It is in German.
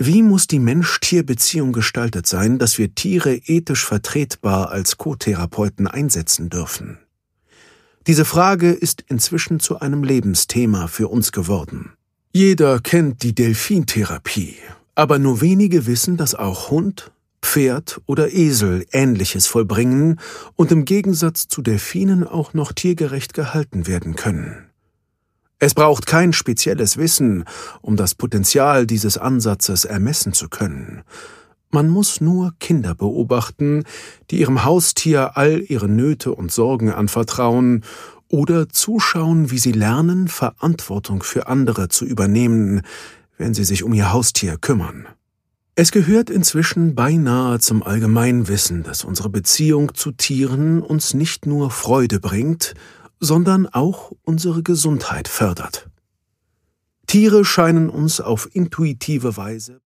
Wie muss die Mensch-Tier-Beziehung gestaltet sein, dass wir Tiere ethisch vertretbar als Co-Therapeuten einsetzen dürfen? Diese Frage ist inzwischen zu einem Lebensthema für uns geworden. Jeder kennt die Delfintherapie, aber nur wenige wissen, dass auch Hund, Pferd oder Esel Ähnliches vollbringen und im Gegensatz zu Delfinen auch noch tiergerecht gehalten werden können. Es braucht kein spezielles Wissen, um das Potenzial dieses Ansatzes ermessen zu können. Man muss nur Kinder beobachten, die ihrem Haustier all ihre Nöte und Sorgen anvertrauen, oder zuschauen, wie sie lernen, Verantwortung für andere zu übernehmen, wenn sie sich um ihr Haustier kümmern. Es gehört inzwischen beinahe zum Allgemeinwissen, dass unsere Beziehung zu Tieren uns nicht nur Freude bringt, sondern auch unsere Gesundheit fördert. Tiere scheinen uns auf intuitive Weise